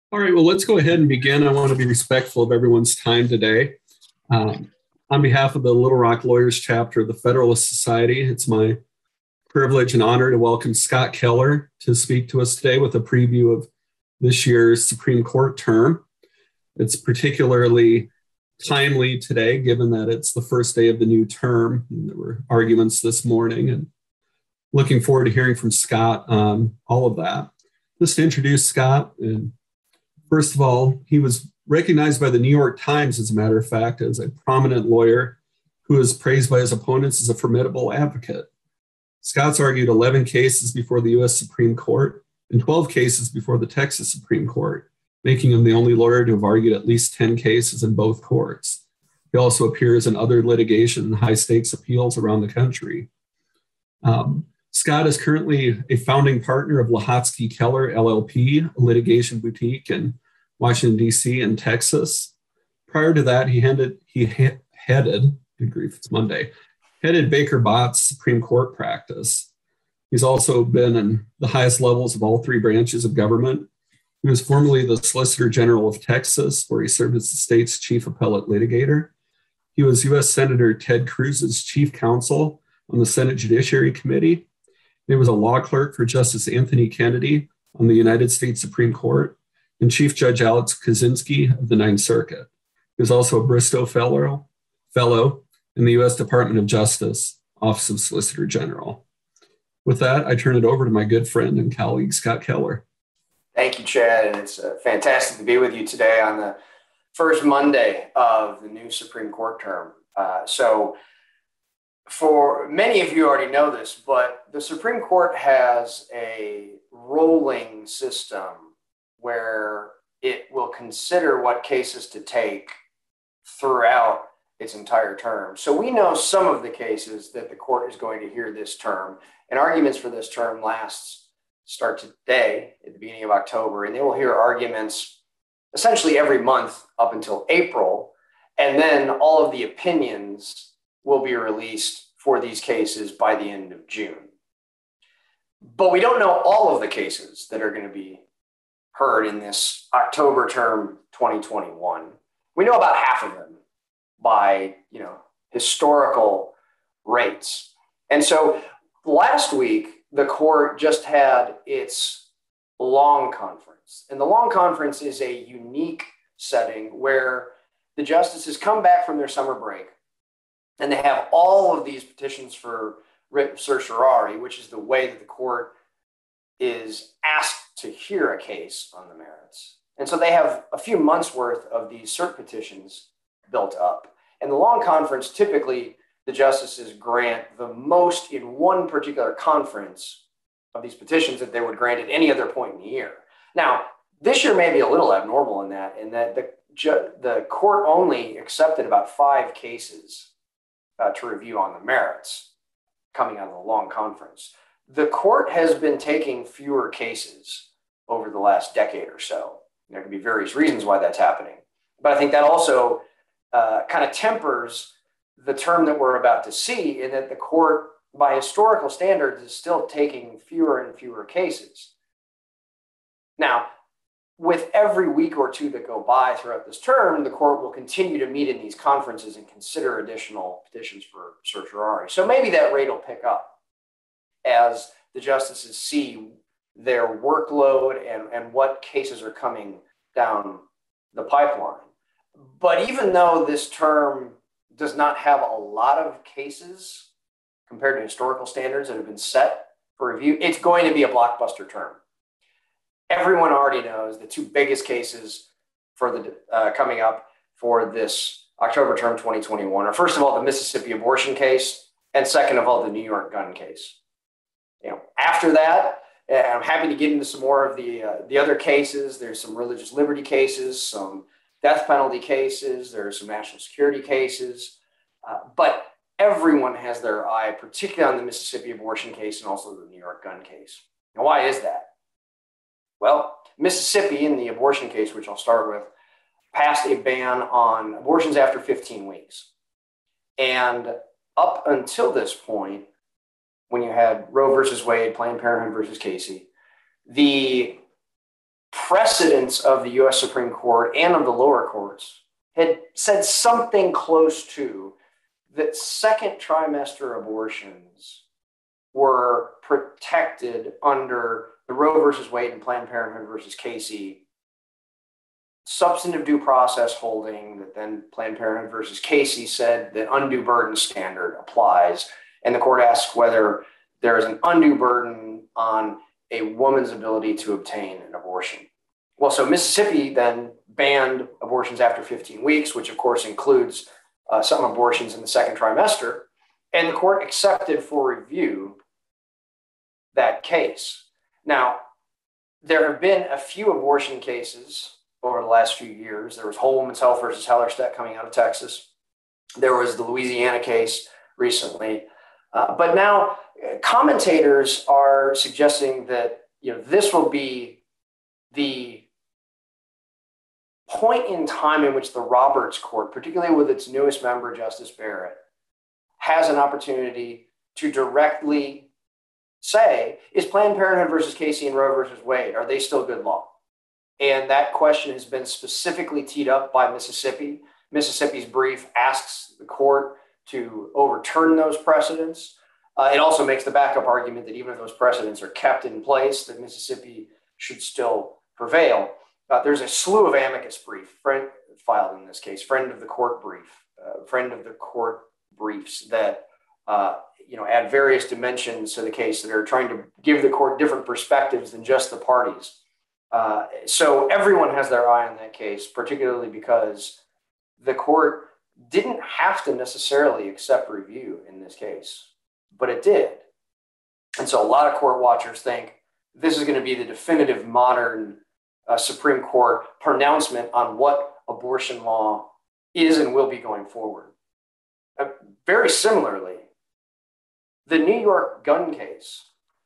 All right, well, let's go ahead and begin. I want to be respectful of everyone's time today. On behalf of the Little Rock Lawyers Chapter of the Federalist Society, it's my privilege and honor to welcome Scott Keller to speak to us today with a preview of this year's Supreme Court term. It's particularly timely today, given that it's the first day of the new term. There were arguments this morning, and looking forward to hearing from Scott on all of that. Just to introduce Scott, and first of all, he was recognized by the New York Times, as a matter of fact, as a prominent lawyer who is praised by his opponents as a formidable advocate. Scott's argued 11 cases before the U.S. Supreme Court and 12 cases before the Texas Supreme Court, making him the only lawyer to have argued at least 10 cases in both courts. He also appears in other litigation and high-stakes appeals around the country. Scott is currently a founding partner of Lahotsky Keller LLP, a litigation boutique in Washington, D.C. and Texas. Prior to that, he headed, good grief, it's Monday, headed Baker Bott's Supreme Court practice. He's also been in the highest levels of all three branches of government. He was formerly the Solicitor General of Texas, where he served as the state's chief appellate litigator. He was U.S. Senator Ted Cruz's chief counsel on the Senate Judiciary Committee. He was a law clerk for Justice Anthony Kennedy on the United States Supreme Court and Chief Judge Alex Kozinski of the Ninth Circuit. He was also a Bristow Fellow in the U.S. Department of Justice, Office of Solicitor General. With that, I turn it over to my good friend and colleague, Scott Keller. Thank you, Chad, and it's fantastic to be with you today on the first Monday of the new Supreme Court term. So for many of you already know this, but the Supreme Court has a rolling system where it will consider what cases to take throughout its entire term. So we know some of the cases that the court is going to hear this term, and arguments for this term start today at the beginning of October, and they will hear arguments essentially every month up until April, and then all of the opinions will be released for these cases by the end of June. But we don't know all of the cases that are going to be heard in this October term 2021. We know about half of them by, historical rates. And so last week, the court just had its long conference. And the long conference is a unique setting where the justices come back from their summer break and they have all of these petitions for writ certiorari, which is the way that the court is asked to hear a case on the merits. And so they have a few months worth of these cert petitions built up. And the long conference, typically the justices grant the most in one particular conference of these petitions that they would grant at any other point in the year. Now, this year may be a little abnormal in that the court only accepted about 5 cases to review on the merits coming out of the long conference. The court has been taking fewer cases over the last decade or so. There can be various reasons why that's happening. But I think that also kind of tempers the term that we're about to see, in that the court, by historical standards, is still taking fewer and fewer cases. Now, with every week or two that go by throughout this term, the court will continue to meet in these conferences and consider additional petitions for certiorari. So maybe that rate will pick up as the justices see their workload and what cases are coming down the pipeline. But even though this term does not have a lot of cases compared to historical standards that have been set for review, it's going to be a blockbuster term. Everyone already knows the 2 biggest cases for the coming up for this October term 2021 are, first of all, the Mississippi abortion case, and second of all, the New York gun case. After that, I'm happy to get into some more of the other cases. There's some religious liberty cases, some death penalty cases, there are some national security cases, but everyone has their eye, particularly on the Mississippi abortion case and also the New York gun case. Now, why is that? Well, Mississippi, in the abortion case, which I'll start with, passed a ban on abortions after 15 weeks. And up until this point, when you had Roe versus Wade, Planned Parenthood versus Casey, the precedents of the U.S. Supreme Court and of the lower courts had said something close to that second trimester abortions were protected under the Roe versus Wade and Planned Parenthood versus Casey substantive due process holding that then Planned Parenthood versus Casey said that undue burden standard applies. And the court asks whether there is an undue burden on a woman's ability to obtain an abortion. Well, so Mississippi then banned abortions after 15 weeks, which of course includes some abortions in the second trimester. And the court accepted for review that case. Now, there have been a few abortion cases over the last few years. There was Whole Woman's Health versus Hellerstedt coming out of Texas. There was the Louisiana case recently. But now commentators are suggesting that this will be the point in time in which the Roberts Court, particularly with its newest member, Justice Barrett, has an opportunity to directly say, is Planned Parenthood versus Casey and Roe versus Wade, are they still good law? And that question has been specifically teed up by Mississippi. Mississippi's brief asks the court to overturn those precedents. It also makes the backup argument that even if those precedents are kept in place, that Mississippi should still prevail. There's a slew of amicus brief filed in this case, friend of the court briefs that add various dimensions to the case that are trying to give the court different perspectives than just the parties. So everyone has their eye on that case, particularly because the court didn't have to necessarily accept review in this case, but it did. And so a lot of court watchers think this is going to be the definitive modern Supreme Court pronouncement on what abortion law is and will be going forward. Very similarly, the New York gun case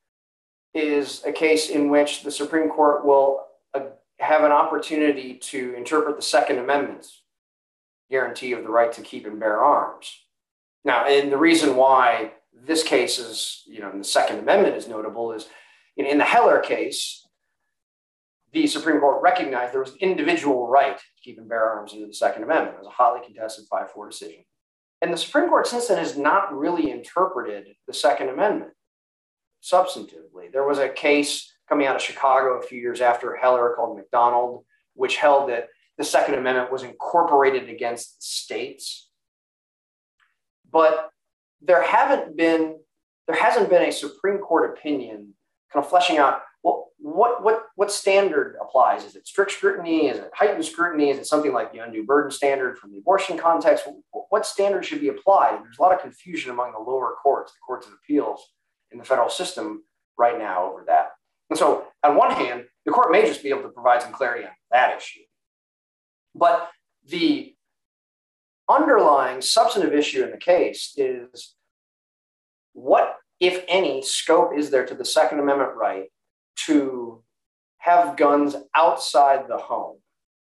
is a case in which the Supreme Court will have an opportunity to interpret the Second Amendment's guarantee of the right to keep and bear arms. Now, and the reason why this case is, in the Second Amendment is notable is in the Heller case, the Supreme Court recognized there was an individual right to keep and bear arms under the Second Amendment. It was a hotly contested 5-4 decision. And the Supreme Court since then has not really interpreted the Second Amendment substantively. There was a case coming out of Chicago a few years after Heller called McDonald, which held that the Second Amendment was incorporated against states. But there hasn't been a Supreme Court opinion kind of fleshing out, well, what standard applies? Is it strict scrutiny? Is it heightened scrutiny? Is it something like the undue burden standard from the abortion context? What standard should be applied? And there's a lot of confusion among the lower courts, the courts of appeals in the federal system right now over that. And so on one hand, the court may just be able to provide some clarity on that issue. But the underlying substantive issue in the case is what, if any, scope is there to the Second Amendment right to have guns outside the home?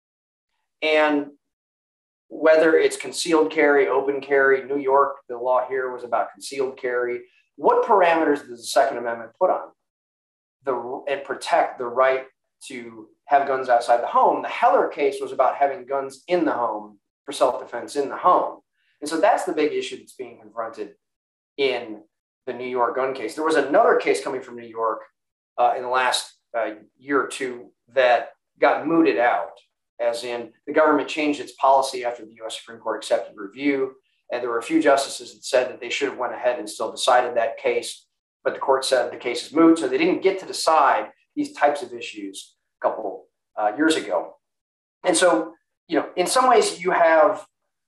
And whether it's concealed carry, open carry, New York, the law here was about concealed carry. What parameters does the Second Amendment put on and protect the right to have guns outside the home? The Heller case was about having guns in the home for self-defense in the home. And so that's the big issue that's being confronted in the New York gun case. There was another case coming from New York in the last year or two that got mooted out, as in the government changed its policy after the U.S. Supreme Court accepted review. And there were a few justices that said that they should have went ahead and still decided that case, but the court said the case is moot. So they didn't get to decide these types of issues a couple years ago. And so, in some ways you have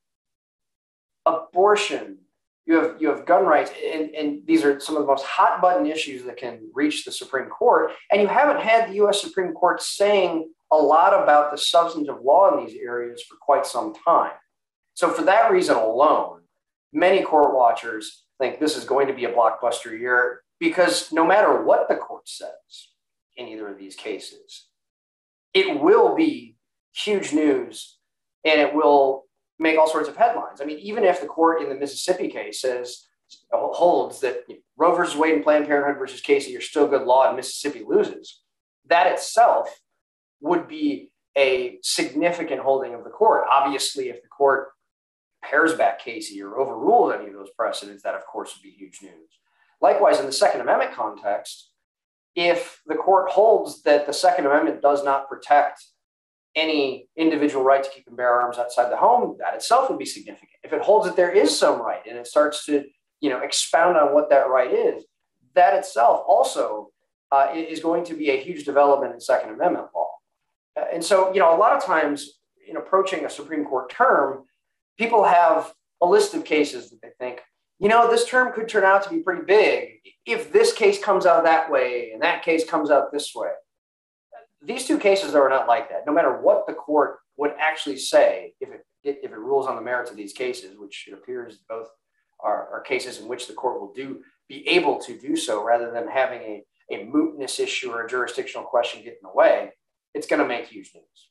abortion, you have gun rights, and these are some of the most hot button issues that can reach the Supreme Court. And you haven't had the U.S. Supreme Court saying a lot about the substantive law in these areas for quite some time. So for that reason alone, many court watchers think this is going to be a blockbuster year, because no matter what the court says in either of these cases, it will be huge news and it will make all sorts of headlines. I mean, even if the court in the Mississippi case holds that Roe versus Wade and Planned Parenthood versus Casey are still good law and Mississippi loses, that itself would be a significant holding of the court. Obviously, if the court pares back Casey or overrules any of those precedents, that of course would be huge news. Likewise, in the Second Amendment context, if the court holds that the Second Amendment does not protect any individual right to keep and bear arms outside the home, that itself would be significant. If it holds that there is some right and it starts to, expound on what that right is, that itself also is going to be a huge development in Second Amendment law. And so, a lot of times in approaching a Supreme Court term, people have a list of cases that they think, this term could turn out to be pretty big if this case comes out that way and that case comes out this way. These two cases are not like that. No matter what the court would actually say, if it rules on the merits of these cases, which it appears both are cases in which the court will be able to do so rather than having a mootness issue or a jurisdictional question get in the way, it's going to make huge news.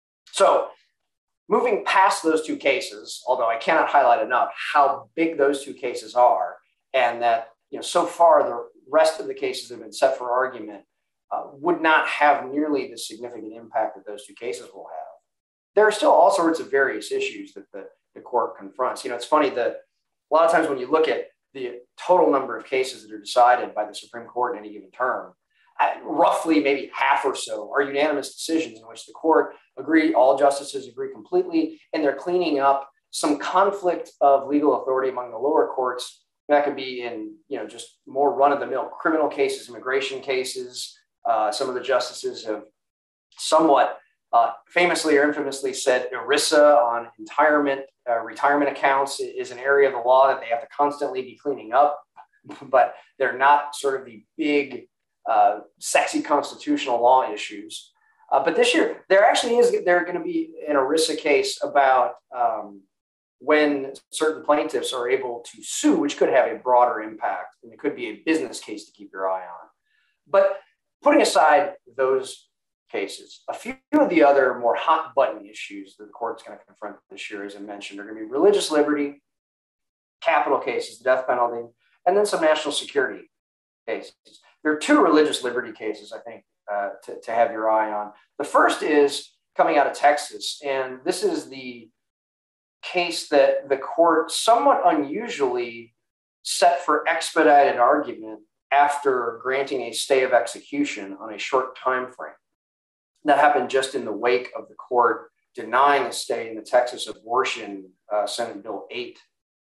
So moving past those two cases, although I cannot highlight enough how big those two cases are, and that so far the rest of the cases that have been set for argument would not have nearly the significant impact that those two cases will have. There are still all sorts of various issues that the court confronts. It's funny that a lot of times when you look at the total number of cases that are decided by the Supreme Court in any given term, roughly maybe half or so are unanimous decisions in which the court all justices agree completely, and they're cleaning up some conflict of legal authority among the lower courts. That could be in, just more run-of-the-mill criminal cases, immigration cases. Some of the justices have somewhat famously or infamously said ERISA on retirement accounts is an area of the law that they have to constantly be cleaning up, but they're not sort of the big, sexy constitutional law issues. But this year, there going to be an ERISA case about when certain plaintiffs are able to sue, which could have a broader impact, and it could be a business case to keep your eye on. But putting aside those cases, a few of the other more hot button issues that the court's going to confront this year, as I mentioned, are going to be religious liberty, capital cases, the death penalty, and then some national security cases. There are two religious liberty cases, I think, to have your eye on. The first is coming out of Texas, and this is the case that the court somewhat unusually set for expedited argument after granting a stay of execution on a short time frame. That happened just in the wake of the court denying a stay in the Texas abortion Senate Bill 8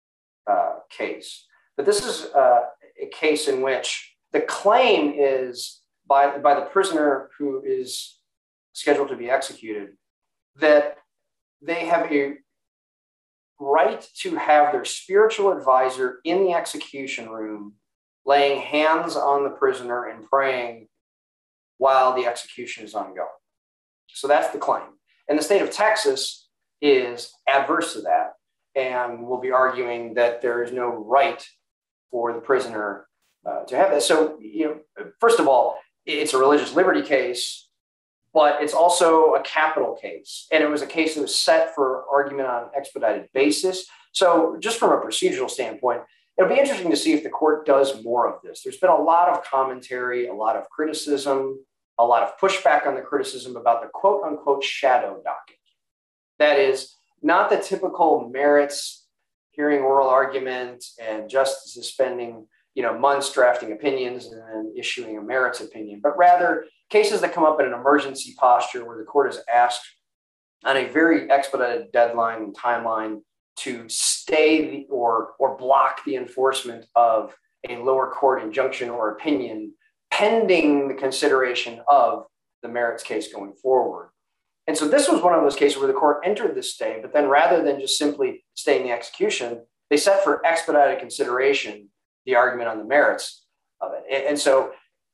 case. But this is a case in which the claim is by the prisoner who is scheduled to be executed that they have a right to have their spiritual advisor in the execution room laying hands on the prisoner and praying while the execution is ongoing. So that's the claim. And the state of Texas is adverse to that and will be arguing that there is no right for the prisoner to have that. So, first of all, it's a religious liberty case, but it's also a capital case. And it was a case that was set for argument on an expedited basis. So just from a procedural standpoint, it'll be interesting to see if the court does more of this. There's been a lot of commentary, a lot of criticism, a lot of pushback on the criticism about the quote unquote shadow docket. That is not the typical merits hearing oral argument and justices spending months drafting opinions and then issuing a merits opinion, but rather cases that come up in an emergency posture where the court is asked on a very expedited deadline and timeline to stay or block the enforcement of a lower court injunction or opinion pending the consideration of the merits case going forward. And so this was one of those cases where the court entered the stay, but then rather than just simply staying the execution, they set for expedited consideration the argument on the merits of it. And so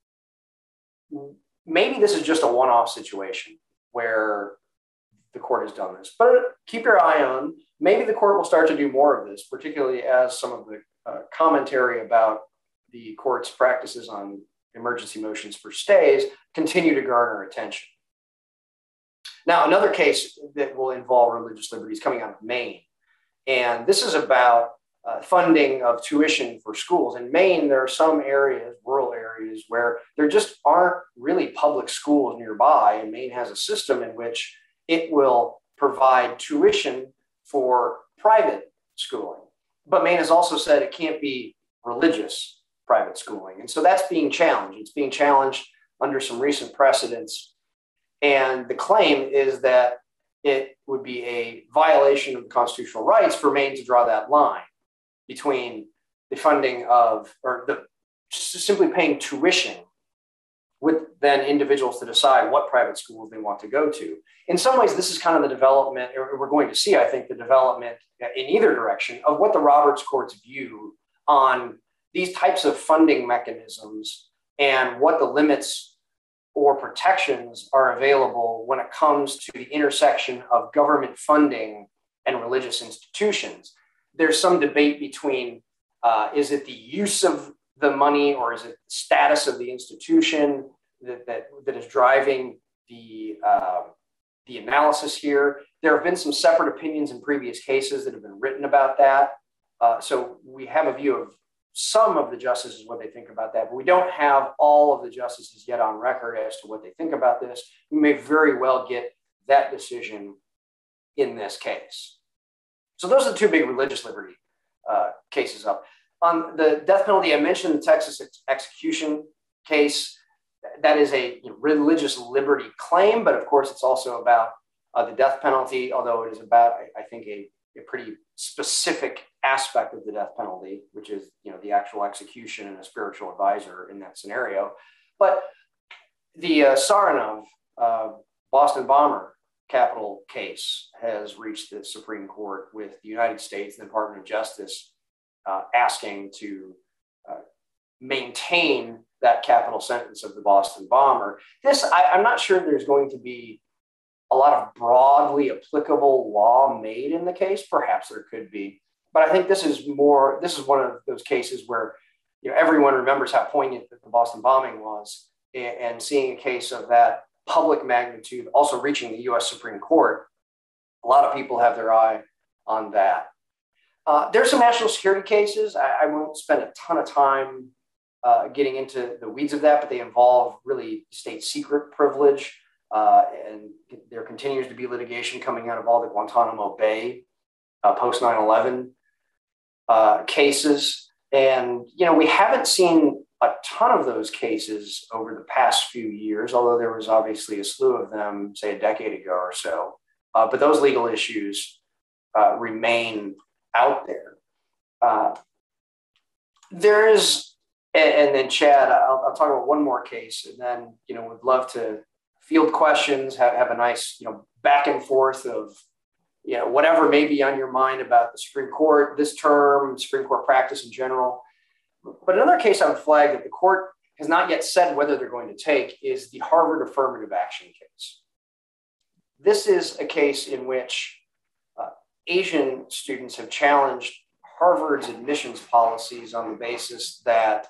maybe this is just a one-off situation where the court has done this, but keep your eye on, maybe the court will start to do more of this, particularly as some of the commentary about the court's practices on emergency motions for stays continue to garner attention. Now, another case that will involve religious liberty is coming out of Maine. And this is about funding of tuition for schools. In Maine, there are some areas, rural areas, where there just aren't really public schools nearby. And Maine has a system in which it will provide tuition for private schooling. But Maine has also said it can't be religious private schooling. And so that's being challenged. It's being challenged under some recent precedents. And the claim is that it would be a violation of constitutional rights for Maine to draw that line between the funding of, or the simply paying tuition with then individuals to decide what private schools they want to go to. In some ways, this is kind of the development, or we're going to see, I think, the development in either direction of what the Roberts Court's view on these types of funding mechanisms and what the limits or protections are available when it comes to the intersection of government funding and religious institutions. There's some debate between is it the use of the money or is it the status of the institution that is driving the analysis here. There have been some separate opinions in previous cases that have been written about that. So we have a view of some of the justices, what they think about that, but we don't have all of the justices yet on record as to what they think about this. We may very well get that decision in this case. So those are the two big religious liberty cases up. On the death penalty, I mentioned the Texas execution case. That is a religious liberty claim, but of course it's also about the death penalty, although it is about, I think, a pretty specific aspect of the death penalty, which is the actual execution and a spiritual advisor in that scenario. But the Saranov Boston bomber capital case has reached the Supreme Court with the United States and the Department of Justice asking to maintain that capital sentence of the Boston bomber. I'm not sure there's going to be a lot of broadly applicable law made in the case. Perhaps there could be, but I think this is one of those cases where everyone remembers how poignant the Boston bombing was, and seeing a case of that public magnitude also reaching the U.S. Supreme Court, a lot of people have their eye on that. There's some national security cases. I won't spend a ton of time getting into the weeds of that, but they involve really state secret privilege. And there continues to be litigation coming out of all the Guantanamo Bay post 9/11 cases. And, we haven't seen a ton of those cases over the past few years, although there was obviously a slew of them, say, a decade ago or so. But those legal issues remain out there. And then Chad, I'll talk about one more case, and then, would love to field questions, have a nice, back and forth of, whatever may be on your mind about the Supreme Court this term, Supreme Court practice in general. But another case I would flag that the court has not yet said whether they're going to take is the Harvard affirmative action case. This is a case in which Asian students have challenged Harvard's admissions policies on the basis that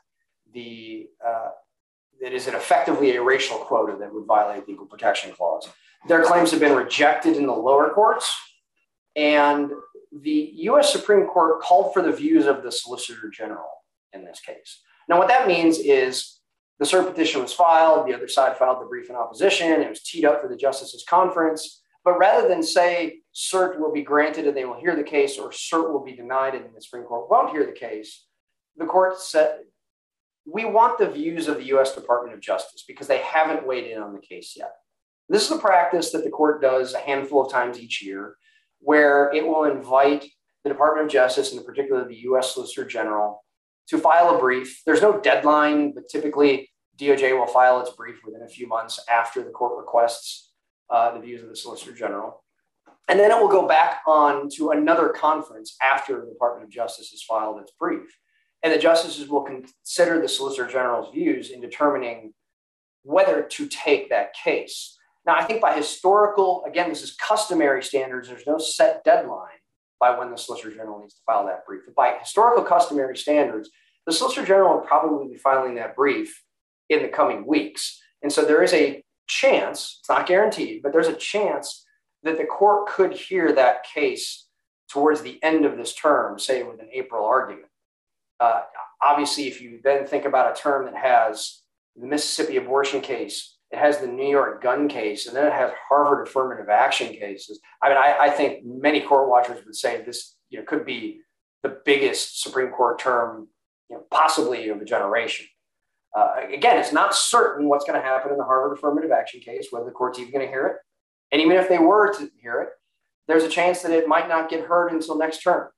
that is effectively a racial quota that would violate the Equal Protection Clause. Their claims have been rejected in the lower courts, and the U.S. Supreme Court called for the views of the Solicitor General in this case. Now, what that means is the cert petition was filed, the other side filed the brief in opposition, it was teed up for the Justices Conference, but rather than say cert will be granted and they will hear the case, or cert will be denied and the Supreme Court won't hear the case, the court said, we want the views of the U.S. Department of Justice because they haven't weighed in on the case yet. This is a practice that the court does a handful of times each year, where it will invite the Department of Justice, and in particular the U.S. Solicitor General, to file a brief. There's no deadline, but typically DOJ will file its brief within a few months after the court requests the views of the Solicitor General. And then it will go back on to another conference after the Department of Justice has filed its brief. And the justices will consider the Solicitor General's views in determining whether to take that case. Now, I think by historical, again, this is customary standards, there's no set deadline by when the Solicitor General needs to file that brief. But by historical customary standards, the Solicitor General will probably be filing that brief in the coming weeks. And so there is a chance, it's not guaranteed, but there's a chance that the court could hear that case towards the end of this term, say with an April argument. Obviously, if you then think about a term that has the Mississippi abortion case, it has the New York gun case, and then it has Harvard affirmative action cases. I mean, I think many court watchers would say this could be the biggest Supreme Court term possibly of a generation. Again, it's not certain what's going to happen in the Harvard affirmative action case, whether the court's even going to hear it. And even if they were to hear it, there's a chance that it might not get heard until next term.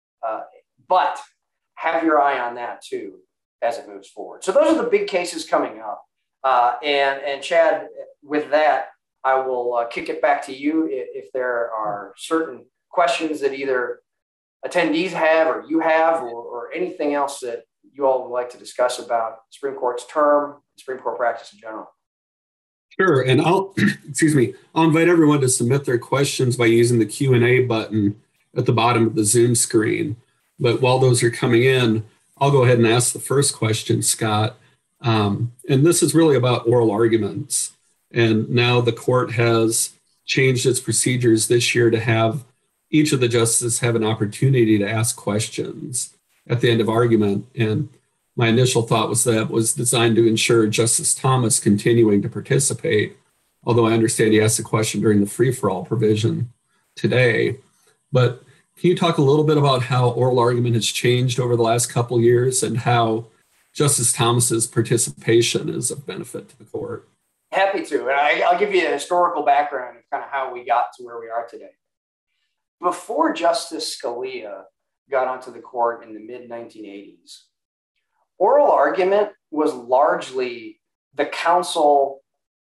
But have your eye on that too as it moves forward. So those are the big cases coming up. And Chad, with that, I will kick it back to you if there are certain questions that either attendees have or you have or anything else that you all would like to discuss about Supreme Court's term, Supreme Court practice in general. Sure, and I'll invite everyone to submit their questions by using the Q&A button at the bottom of the Zoom screen. But while those are coming in, I'll go ahead and ask the first question, Scott. And this is really about oral arguments. And now the court has changed its procedures this year to have each of the justices have an opportunity to ask questions at the end of argument. And my initial thought was that was designed to ensure Justice Thomas continuing to participate, although I understand he asked a question during the free-for-all provision today. But can you talk a little bit about how oral argument has changed over the last couple of years and how Justice Thomas's participation is of benefit to the court? Happy to. And I'll give you a historical background of kind of how we got to where we are today. Before Justice Scalia got onto the court in the mid-1980s, oral argument was largely the counsel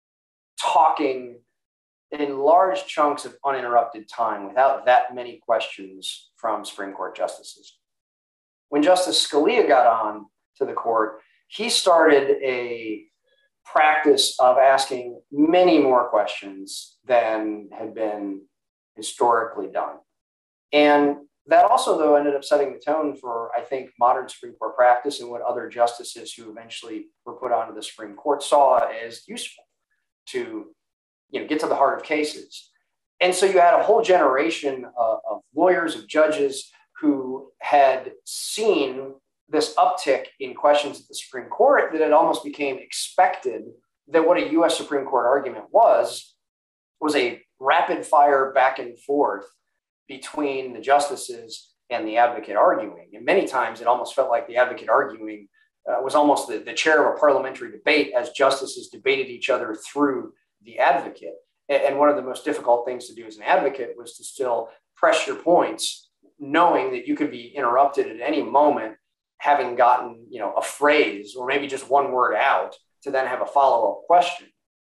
talking in large chunks of uninterrupted time without that many questions from Supreme Court justices. When Justice Scalia got on to the court, he started a practice of asking many more questions than had been historically done. And that also, though, ended up setting the tone for, I think, modern Supreme Court practice and what other justices who eventually were put onto the Supreme Court saw as useful to get to the heart of cases. And so you had a whole generation of lawyers, of judges who had seen this uptick in questions at the Supreme Court that it almost became expected that what a U.S. Supreme Court argument was a rapid fire back and forth between the justices and the advocate arguing. And many times it almost felt like the advocate arguing was almost the chair of a parliamentary debate as justices debated each other through the advocate. And one of the most difficult things to do as an advocate was to still press your points, knowing that you could be interrupted at any moment, having gotten a phrase or maybe just one word out to then have a follow-up question.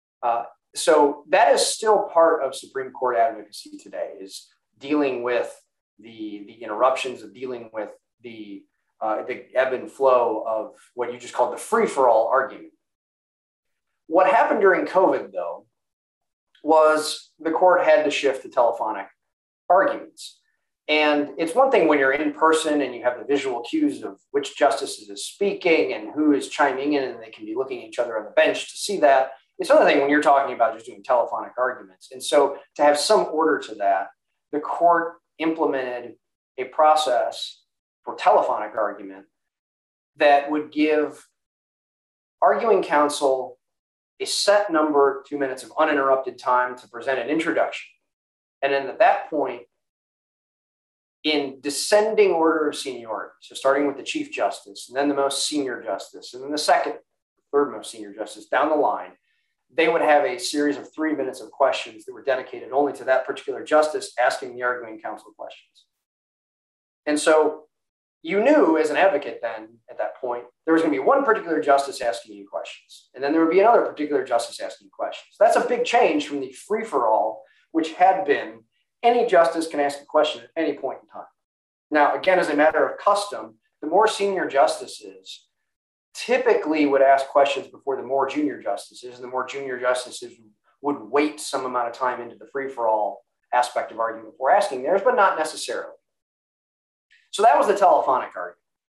So that is still part of Supreme Court advocacy today, is dealing with the interruptions, of dealing with the ebb and flow of what you just called the free-for-all argument. What happened during COVID, though, was the court had to shift to telephonic arguments. And it's one thing when you're in person and you have the visual cues of which justice is speaking and who is chiming in, and they can be looking at each other on the bench to see that. It's another thing when you're talking about just doing telephonic arguments. And so to have some order to that, the court implemented a process for telephonic argument that would give arguing counsel a set number, 2 minutes of uninterrupted time to present an introduction. And then at that point, in descending order of seniority, so starting with the Chief Justice, and then the most senior justice, and then the second, third most senior justice down the line, they would have a series of 3 minutes of questions that were dedicated only to that particular justice asking the arguing counsel questions. And so you knew as an advocate then, at that point, there was going to be one particular justice asking you questions, and then there would be another particular justice asking you questions. That's a big change from the free-for-all, which had been any justice can ask a question at any point in time. Now, again, as a matter of custom, the more senior justices typically would ask questions before the more junior justices, and the more junior justices would wait some amount of time into the free-for-all aspect of argument before asking theirs, but not necessarily. So that was the telephonic argument.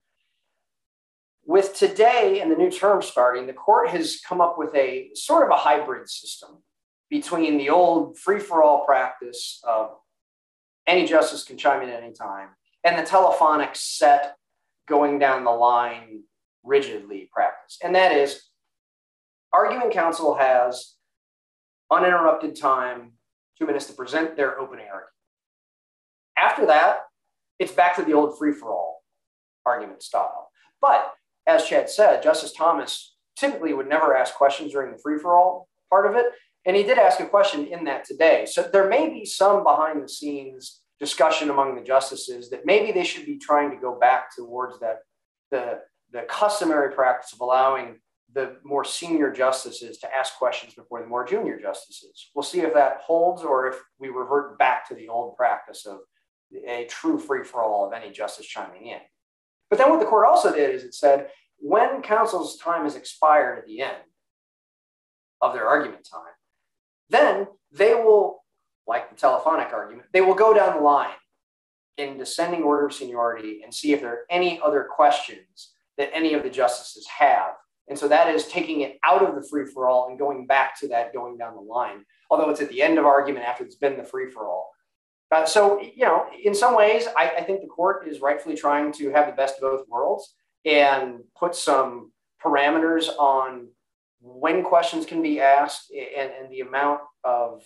With today and the new term starting, the court has come up with a sort of a hybrid system between the old free-for-all practice of any justice can chime in at any time, and the telephonic set going down the line rigidly practice. And that is, arguing counsel has uninterrupted time, 2 minutes to present their opening argument. After that, it's back to the old free-for-all argument style. But as Chad said, Justice Thomas typically would never ask questions during the free-for-all part of it. And he did ask a question in that today. So there may be some behind the scenes discussion among the justices that maybe they should be trying to go back towards that, the customary practice of allowing the more senior justices to ask questions before the more junior justices. We'll see if that holds or if we revert back to the old practice of a true free-for-all of any justice chiming in. But then what the court also did is it said, when counsel's time has expired at the end of their argument time, then they will, like the telephonic argument, they will go down the line in descending order of seniority and see if there are any other questions that any of the justices have. And so that is taking it out of the free-for-all and going back to that going down the line, although it's at the end of argument after it's been the free-for-all. So, in some ways, I think the court is rightfully trying to have the best of both worlds and put some parameters on when questions can be asked and the amount of,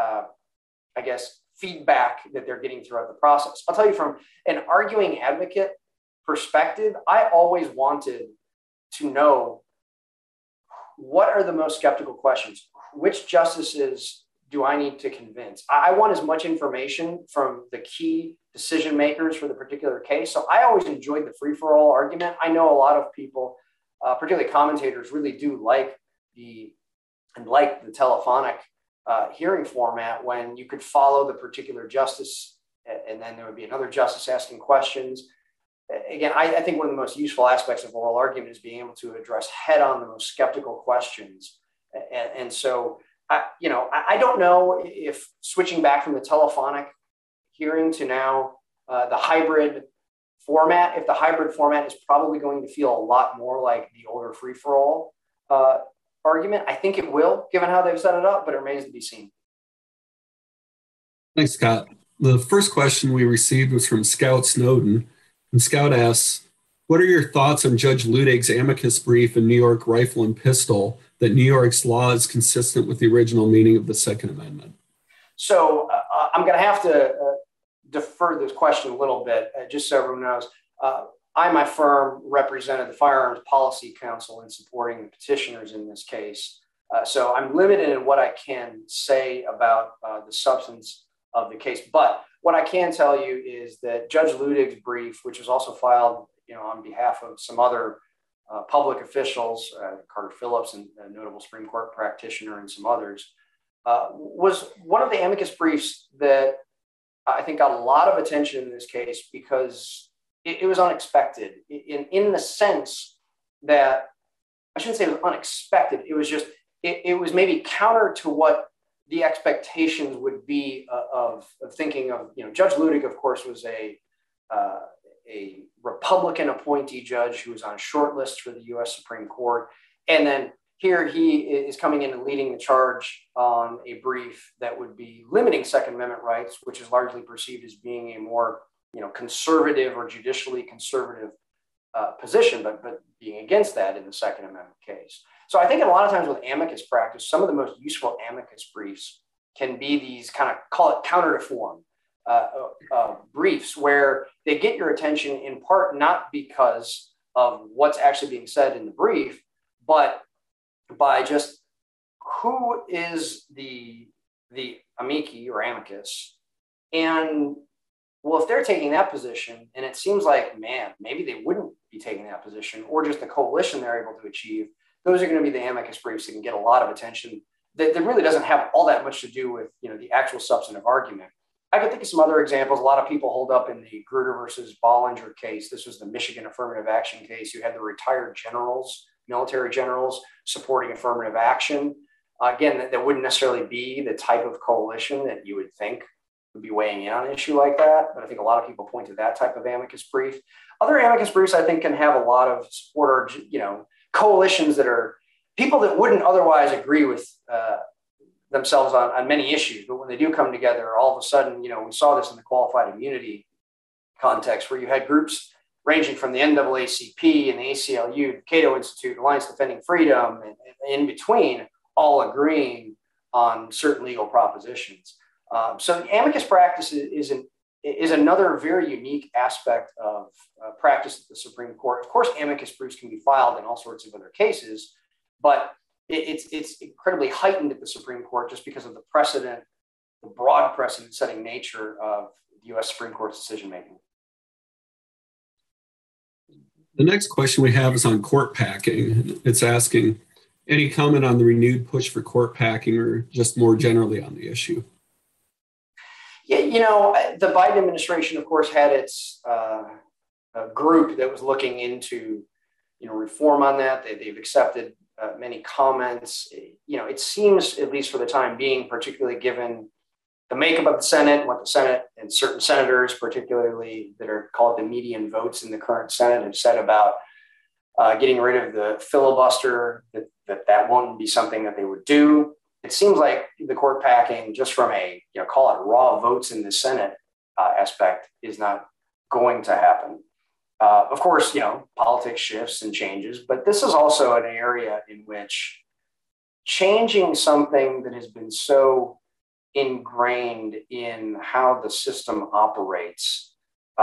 feedback that they're getting throughout the process. I'll tell you, from an arguing advocate perspective, I always wanted to know, what are the most skeptical questions? Which justices do I need to convince? I want as much information from the key decision makers for the particular case. So I always enjoyed the free-for-all argument. I know a lot of people, particularly commentators, really do like the telephonic hearing format, when you could follow the particular justice and then there would be another justice asking questions. Again, I think one of the most useful aspects of oral argument is being able to address head on the most skeptical questions. And so, I don't know if switching back from the telephonic hearing to now the hybrid format, if the hybrid format is probably going to feel a lot more like the older free-for-all argument. I think it will, given how they've set it up, but it remains to be seen. Thanks, Scott. The first question we received was from Scout Snowden. And Scout asks, what are your thoughts on Judge Ludig's amicus brief in New York Rifle and Pistol that New York's law is consistent with the original meaning of the Second Amendment? So I'm going to have to defer this question a little bit, just so everyone knows. I, my firm, represented the Firearms Policy Council in supporting the petitioners in this case. So I'm limited in what I can say about the substance of the case. But what I can tell you is that Judge Ludig's brief, which was also filed on behalf of some other public officials, Carter Phillips, and a notable Supreme Court practitioner, and some others, was one of the amicus briefs that I think got a lot of attention in this case because it was unexpected in the sense that, I shouldn't say it was unexpected. It was just, it was maybe counter to what the expectations would be of thinking of, Judge Ludig, of course, was a Republican appointee judge who was on a short list for the U.S. Supreme Court. And then here he is coming in and leading the charge on a brief that would be limiting Second Amendment rights, which is largely perceived as being a more conservative or judicially conservative position, but being against that in the Second Amendment case. So I think a lot of times with amicus practice, some of the most useful amicus briefs can be these kind of, call it counter to form briefs, where they get your attention in part not because of what's actually being said in the brief, but by just who is the amici or amicus. And well, if they're taking that position, and it seems like, man, maybe they wouldn't be taking that position, or just the coalition they're able to achieve, those are going to be the amicus briefs that can get a lot of attention that really doesn't have all that much to do with the actual substantive argument. I could think of some other examples. A lot of people hold up in the Grutter versus Bollinger case. This was the Michigan affirmative action case. You had the retired generals, military generals, supporting affirmative action. Again, that wouldn't necessarily be the type of coalition that you would think would be weighing in on an issue like that. But I think a lot of people point to that type of amicus brief. Other amicus briefs, I think, can have a lot of support, or coalitions that are people that wouldn't otherwise agree with themselves on many issues, but when they do come together, all of a sudden, we saw this in the qualified immunity context where you had groups ranging from the NAACP and the ACLU, the Cato Institute, Alliance Defending Freedom, and in between, all agreeing on certain legal propositions. So the amicus practice is another very unique aspect of practice at the Supreme Court. Of course, amicus briefs can be filed in all sorts of other cases, but it's incredibly heightened at the Supreme Court just because of the broad precedent-setting nature of the U.S. Supreme Court's decision-making. The next question we have is on court packing. It's asking, any comment on the renewed push for court packing or just more generally on the issue? Yeah, the Biden administration, of course, had its group that was looking into, reform on that. They've accepted many comments. It seems, at least for the time being, particularly given the makeup of the Senate, what the Senate and certain senators, particularly that are called the median votes in the current Senate, have said about getting rid of the filibuster, that won't be something that they would do. It seems like the court packing, just from a, call it raw votes in the Senate aspect, is not going to happen. Of course, politics shifts and changes, but this is also an area in which changing something that has been so ingrained in how the system operates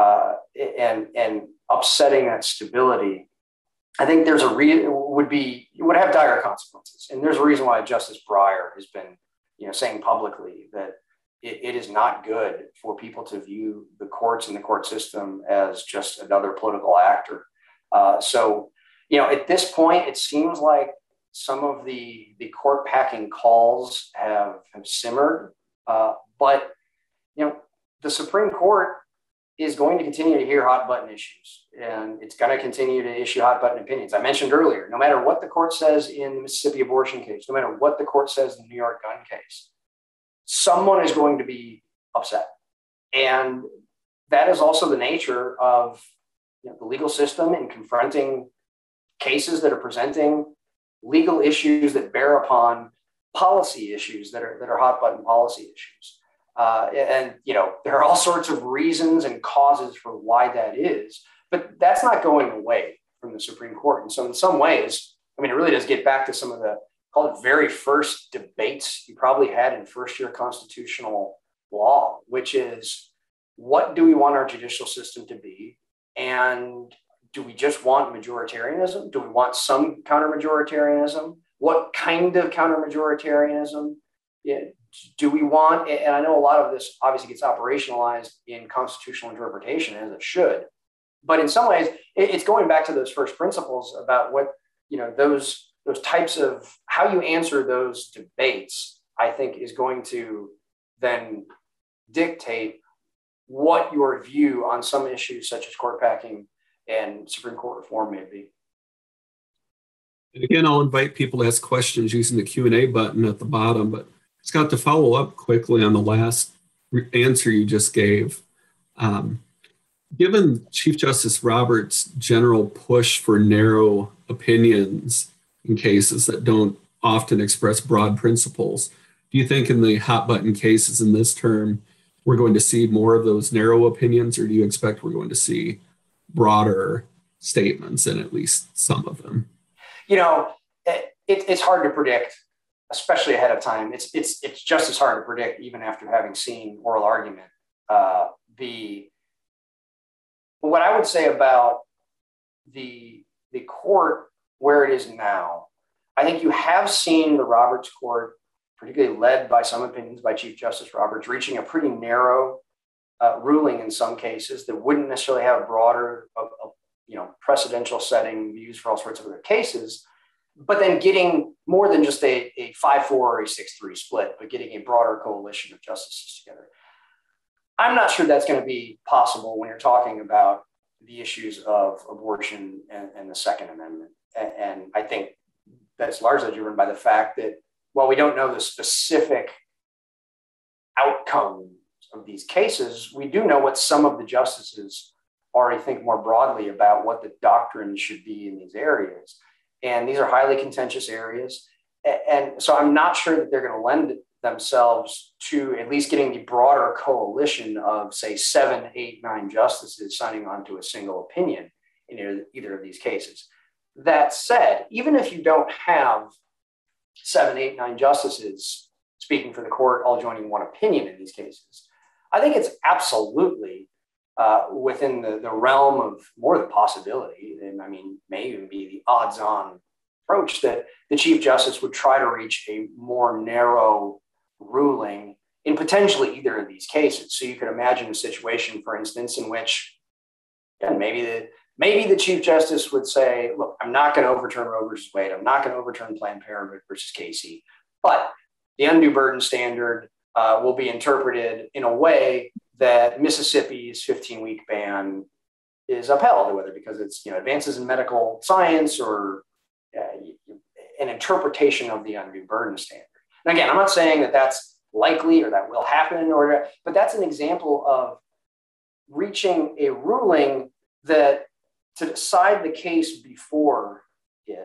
and upsetting that stability, I think there's would have dire consequences. And there's a reason why Justice Breyer has been, saying publicly that it is not good for people to view the courts and the court system as just another political actor. So, at this point, it seems like some of the court packing calls have simmered. But the Supreme Court is going to continue to hear hot button issues, and it's going to continue to issue hot button opinions. I mentioned earlier, no matter what the court says in the Mississippi abortion case, no matter what the court says in the New York gun case, someone is going to be upset. And that is also the nature of the legal system in confronting cases that are presenting legal issues that bear upon policy issues that are hot button policy issues. And there are all sorts of reasons and causes for why that is, but that's not going away from the Supreme Court. And so in some ways, it really does get back to some of the, call it, very first debates you probably had in first-year constitutional law, which is, what do we want our judicial system to be? And do we just want majoritarianism? Do we want some counter-majoritarianism? What kind of counter-majoritarianism do we want? And I know a lot of this obviously gets operationalized in constitutional interpretation, as it should. But in some ways, it's going back to those first principles about what, those types of, how you answer those debates, I think, is going to then dictate what your view on some issues such as court packing and Supreme Court reform may be. And again, I'll invite people to ask questions using the Q&A button at the bottom. But Scott, to follow up quickly on the last answer you just gave, given Chief Justice Roberts' general push for narrow opinions in cases that don't often express broad principles, do you think in the hot button cases in this term, we're going to see more of those narrow opinions, or do you expect we're going to see broader statements in at least some of them? It's hard to predict, especially ahead of time. It's just as hard to predict even after having seen oral argument. What I would say about the court where it is now, I think you have seen the Roberts Court, particularly led by some opinions by Chief Justice Roberts, reaching a pretty narrow ruling in some cases that wouldn't necessarily have broader, precedential setting views for all sorts of other cases, but then getting more than just a 5-4 or a 6-3 split, but getting a broader coalition of justices together. I'm not sure that's going to be possible when you're talking about the issues of abortion and the Second Amendment. And I think that's largely driven by the fact that while we don't know the specific outcomes of these cases, we do know what some of the justices already think more broadly about what the doctrine should be in these areas. And these are highly contentious areas. And so I'm not sure that they're going to lend themselves to at least getting the broader coalition of, say, 7, 8, 9 justices signing on to a single opinion in either of these cases. That said, even if you don't have 7, 8, 9 justices speaking for the court all joining one opinion in these cases, I think it's absolutely within the realm of more the possibility, and I mean, may even be the odds-on approach, that the Chief Justice would try to reach a more narrow ruling in potentially either of these cases. So you could imagine a situation, for instance, in which, again, maybe the Chief Justice would say, look, I'm not going to overturn Roe versus Wade. I'm not going to overturn Planned Parenthood versus Casey, but the undue burden standard will be interpreted in a way that Mississippi's 15-week ban is upheld, whether because it's advances in medical science or an interpretation of the undue burden standard. And again, I'm not saying that that's likely or that will happen, but that's an example of reaching a ruling that, to decide the case before it,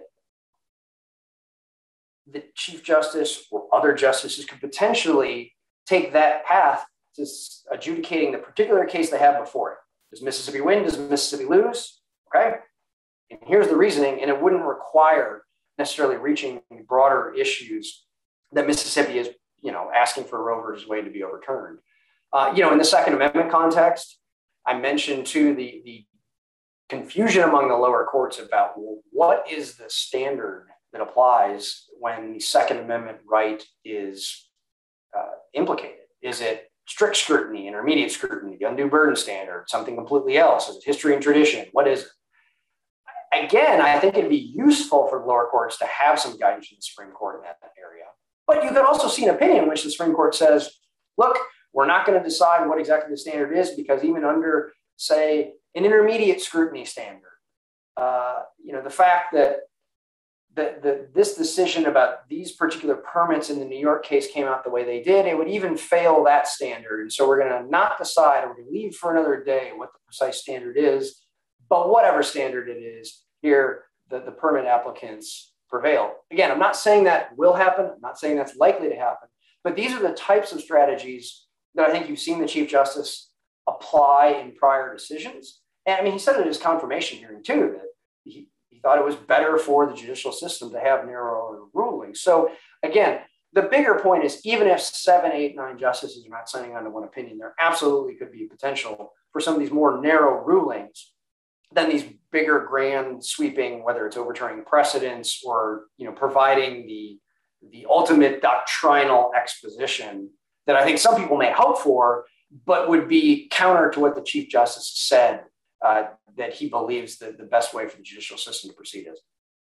the Chief Justice or other justices could potentially take that path to adjudicating the particular case they have before it. Does Mississippi win? Does Mississippi lose? Okay. And here's the reasoning, and it wouldn't require necessarily reaching broader issues that Mississippi is, asking for Roe versus Wade to be overturned. In the Second Amendment context, I mentioned too the confusion among the lower courts about what is the standard that applies when the Second Amendment right is implicated. Is it strict scrutiny, intermediate scrutiny, the undue burden standard, something completely else? Is it history and tradition? What is it? Again, I think it'd be useful for the lower courts to have some guidance from the Supreme Court in that area. But you could also see an opinion in which the Supreme Court says, look, we're not going to decide what exactly the standard is, because even under, say, an intermediate scrutiny standard, the fact that this decision about these particular permits in the New York case came out the way they did, it would even fail that standard. And so we're going to not decide, or we're going to leave for another day what the precise standard is. But whatever standard it is, here, the permit applicants prevail. Again, I'm not saying that will happen. I'm not saying that's likely to happen. But these are the types of strategies that I think you've seen the Chief Justice apply in prior decisions. And I mean, he said at his confirmation hearing, too, that he thought it was better for the judicial system to have narrower rulings. So again, the bigger point is, even if 7, 8, 9 justices are not signing on to one opinion, there absolutely could be potential for some of these more narrow rulings than these bigger, grand, sweeping, whether it's overturning precedents or providing the ultimate doctrinal exposition that I think some people may hope for, but would be counter to what the Chief Justice said that he believes that the best way for the judicial system to proceed is.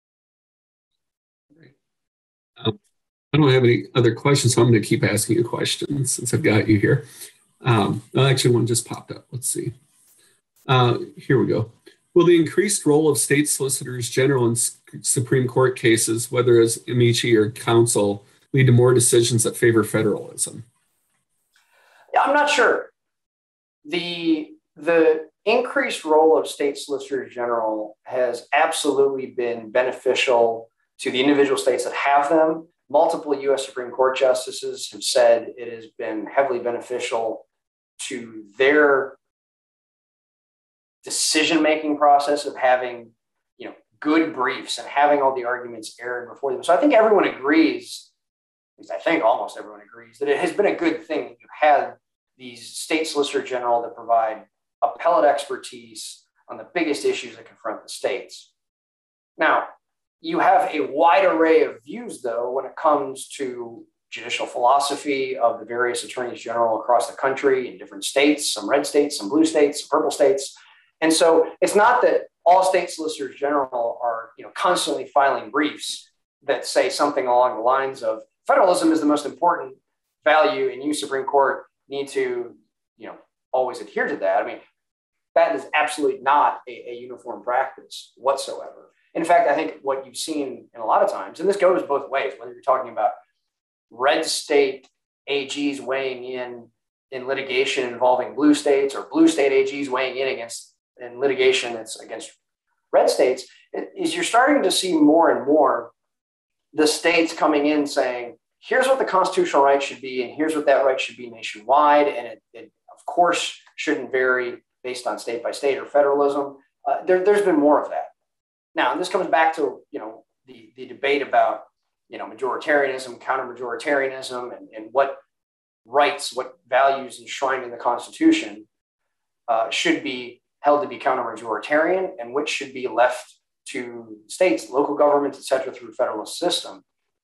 I don't have any other questions, so I'm going to keep asking you questions since I've got you here. Actually, one just popped up. Let's see. Here we go. Will the increased role of state solicitors general in Supreme Court cases, whether as amici or counsel, lead to more decisions that favor federalism? Yeah, I'm not sure. The increased role of state solicitors general has absolutely been beneficial to the individual states that have them. Multiple U.S. Supreme Court justices have said it has been heavily beneficial to their decision-making process of having, good briefs and having all the arguments aired before them. So I think everyone agrees, at least I think almost everyone agrees, that it has been a good thing that you've had these state solicitor general that provide appellate expertise on the biggest issues that confront the states. Now, you have a wide array of views, though, when it comes to judicial philosophy of the various attorneys general across the country in different states, some red states, some blue states, some purple states. And so it's not that all state solicitors general are constantly filing briefs that say something along the lines of federalism is the most important value and you, Supreme Court, need to always adhere to that. I mean, that is absolutely not a uniform practice whatsoever. In fact, I think what you've seen in a lot of times, and this goes both ways, whether you're talking about red state AGs weighing in litigation involving blue states or blue state AGs weighing in litigation that's against red states, is you're starting to see more and more the states coming in saying, here's what the constitutional right should be, and here's what that right should be nationwide. And it of course, shouldn't vary based on state by state or federalism. There's been more of that. Now, and this comes back to, the debate about, majoritarianism, counter-majoritarianism, and what rights, what values enshrined in the Constitution should be held to be counter-majoritarian, and which should be left to states, local governments, et cetera, through the federalist system.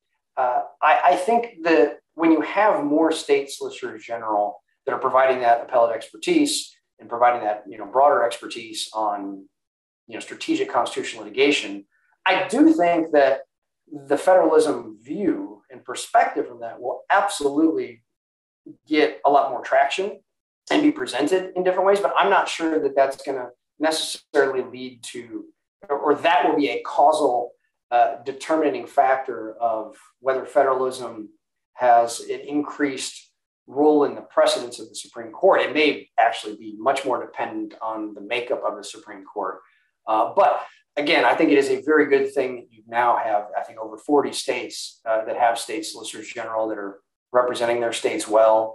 I think that when you have more state solicitors general that are providing that appellate expertise and providing that broader expertise on strategic constitutional litigation, I do think that the federalism view and perspective from that will absolutely get a lot more traction and be presented in different ways. But I'm not sure that that's going to necessarily lead to, or that will be a causal determining factor of whether federalism has an increased role in the precedence of the Supreme Court. It may actually be much more dependent on the makeup of the Supreme Court. But again, I think it is a very good thing that you now have, I think, over 40 states that have state solicitors general that are representing their states well.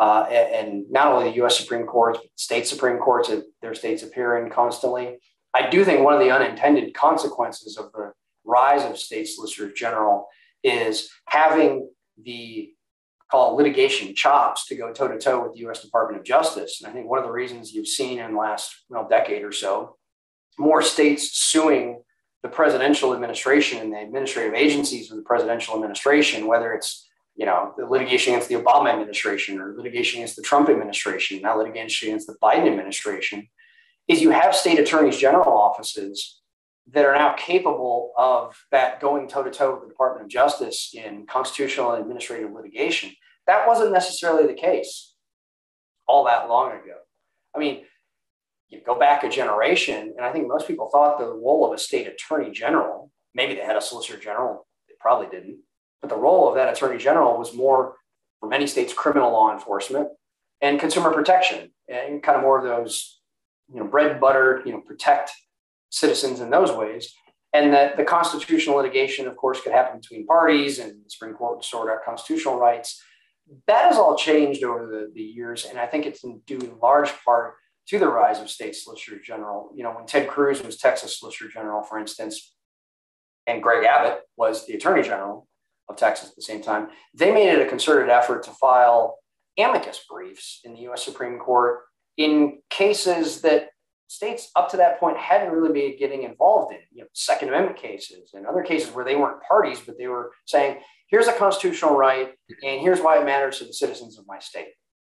And not only the U.S. Supreme Courts, but state Supreme Courts that their states appear in constantly. I do think one of the unintended consequences of the rise of state solicitors general is having the litigation chops to go toe-to-toe with the U.S. Department of Justice. And I think one of the reasons you've seen in the last decade or so, more states suing the presidential administration and the administrative agencies of the presidential administration, whether it's the litigation against the Obama administration or litigation against the Trump administration, now litigation against the Biden administration, is you have state attorneys general offices that are now capable of that going toe-to-toe with the Department of Justice in constitutional and administrative litigation. That wasn't necessarily the case all that long ago. I mean, you go back a generation, and I think most people thought the role of a state attorney general, maybe they had a solicitor general, they probably didn't, but the role of that attorney general was more, for many states, criminal law enforcement and consumer protection, and kind of more of those, bread and butter, protect citizens in those ways. And that the constitutional litigation, of course, could happen between parties, and the Supreme Court would sort out constitutional rights. That has all changed over the years, and I think it's due in large part to the rise of state solicitor general. When Ted Cruz was Texas Solicitor General, for instance, and Greg Abbott was the Attorney General of Texas at the same time, they made it a concerted effort to file amicus briefs in the U.S. Supreme Court in cases that states up to that point hadn't really been getting involved in, Second Amendment cases and other cases where they weren't parties, but they were saying, here's a constitutional right, and here's why it matters to the citizens of my state.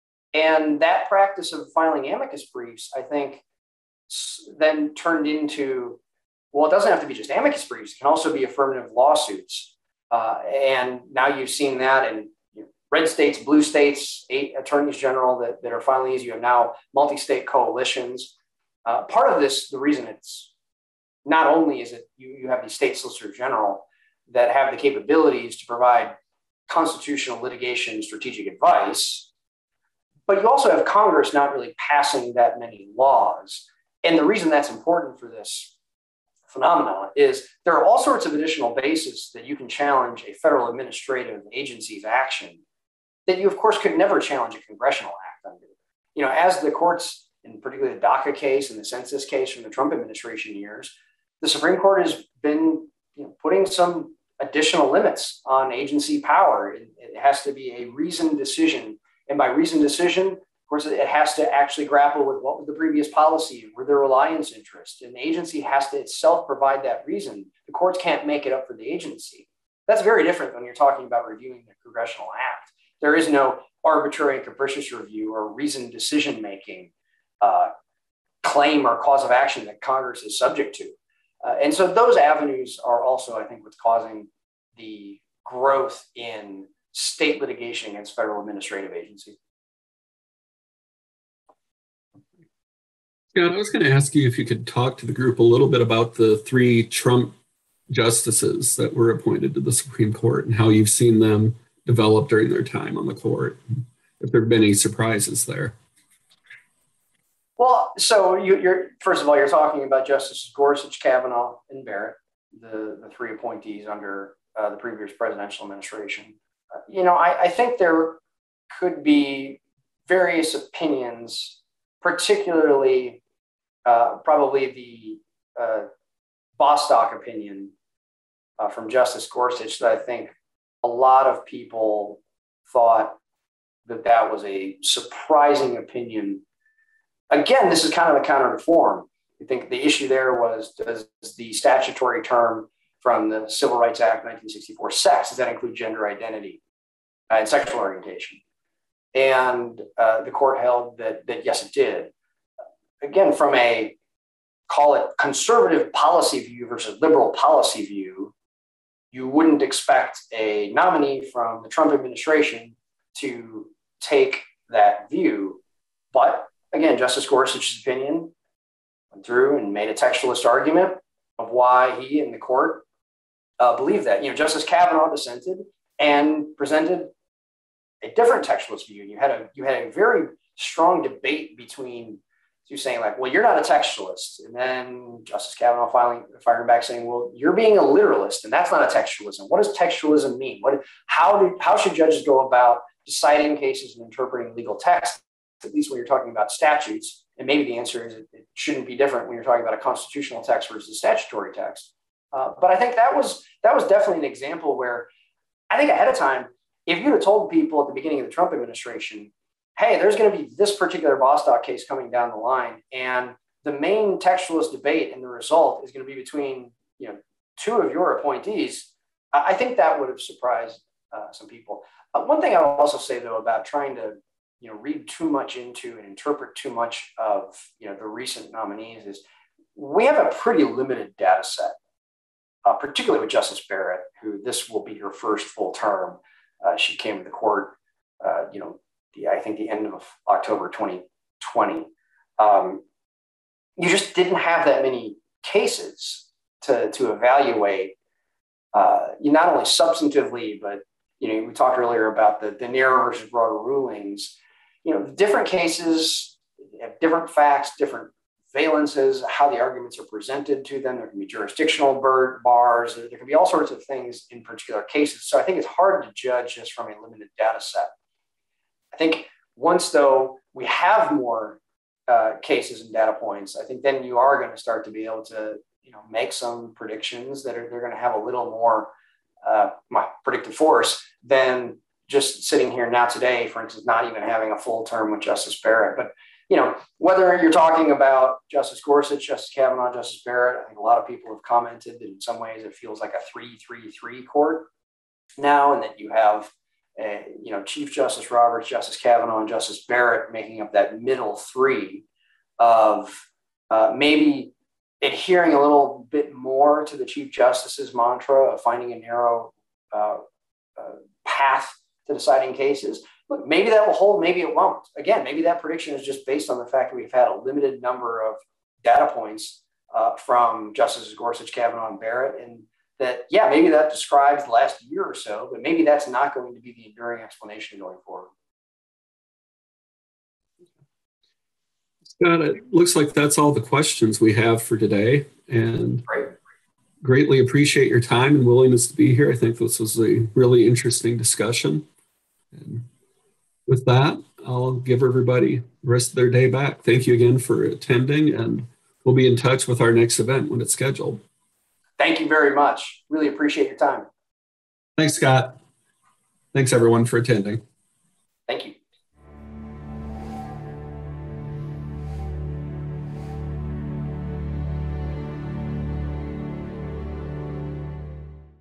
And that practice of filing amicus briefs, I think, then turned into, well, it doesn't have to be just amicus briefs. It can also be affirmative lawsuits. And now you've seen that in red states, blue states, 8 attorneys general that are filing these. You have now multi-state coalitions. Part of this, the reason it's not only is it you have these state solicitor general that have the capabilities to provide constitutional litigation strategic advice, but you also have Congress not really passing that many laws. And the reason that's important for this phenomenon is there are all sorts of additional bases that you can challenge a federal administrative agency's action that you, of course, could never challenge a congressional act under. As the courts, and particularly the DACA case and the census case from the Trump administration years, the Supreme Court has been putting some additional limits on agency power. It has to be a reasoned decision. And by reasoned decision, of course, it has to actually grapple with what was the previous policy, were there reliance interests, and the agency has to itself provide that reason. The courts can't make it up for the agency. That's very different when you're talking about reviewing the congressional act. There is no arbitrary and capricious review or reasoned decision-making claim or cause of action that Congress is subject to. And so those avenues are also, I think, what's causing the growth in state litigation against federal administrative agencies. Yeah, I was going to ask you if you could talk to the group a little bit about the 3 Trump justices that were appointed to the Supreme Court and how you've seen them develop during their time on the court, if there have been any surprises there. Well, so you're first of all, you're talking about Justices Gorsuch, Kavanaugh, and Barrett, the 3 appointees under the previous presidential administration. I think there could be various opinions, particularly probably the Bostock opinion from Justice Gorsuch, that I think a lot of people thought that was a surprising opinion. Again, this is kind of a counter to form. I think the issue there was, does the statutory term from the Civil Rights Act 1964, sex, does that include gender identity and sexual orientation? And the court held that yes, it did. Again, from a, call it conservative policy view versus liberal policy view, you wouldn't expect a nominee from the Trump administration to take that view. But again, Justice Gorsuch's opinion went through and made a textualist argument of why he and the court believed that. Justice Kavanaugh dissented and presented a different textualist view. You had a very strong debate between you saying like, well, you're not a textualist, and then Justice Kavanaugh firing back saying, well, you're being a literalist, and that's not a textualism. What does textualism mean? How should judges go about deciding cases and interpreting legal text, at least when you're talking about statutes? And maybe the answer is it shouldn't be different when you're talking about a constitutional text versus a statutory text. But I think that was definitely an example where I think ahead of time, if you'd have told people at the beginning of the Trump administration, hey, there's going to be this particular Bostock case coming down the line, and the main textualist debate and the result is going to be between two of your appointees, I think that would have surprised some people. One thing I will also say, though, about trying to read too much into and interpret too much of the recent nominees is we have a pretty limited data set, particularly with Justice Barrett, who this will be her first full term. She came to the court, I think the end of October 2020. You just didn't have that many cases to evaluate, not only substantively, but we talked earlier about the narrow versus broader rulings. Different cases have different facts, different valences, how the arguments are presented to them. There can be jurisdictional bars. There can be all sorts of things in particular cases. So I think it's hard to judge just from a limited data set. I think once, though, we have more cases and data points, I think then you are going to start to be able to, make some predictions that they're going to have a little more predictive force than just sitting here now today, for instance, not even having a full term with Justice Barrett. But, whether you're talking about Justice Gorsuch, Justice Kavanaugh, Justice Barrett, I think a lot of people have commented that in some ways it feels like a 3-3-3 court now, and that you have Chief Justice Roberts, Justice Kavanaugh, and Justice Barrett making up that middle three of maybe adhering a little bit more to the Chief Justice's mantra of finding a narrow path to deciding cases. Look, maybe that will hold, maybe it won't. Again, maybe that prediction is just based on the fact that we've had a limited number of data points from Justices Gorsuch, Kavanaugh, and Barrett, and that, maybe that describes the last year or so, but maybe that's not going to be the enduring explanation going forward. Scott, it looks like that's all the questions we have for today, and greatly appreciate your time and willingness to be here. I think this was a really interesting discussion. And with that, I'll give everybody the rest of their day back. Thank you again for attending, and we'll be in touch with our next event when it's scheduled. Thank you very much. Really appreciate your time. Thanks, Scott. Thanks, everyone, for attending.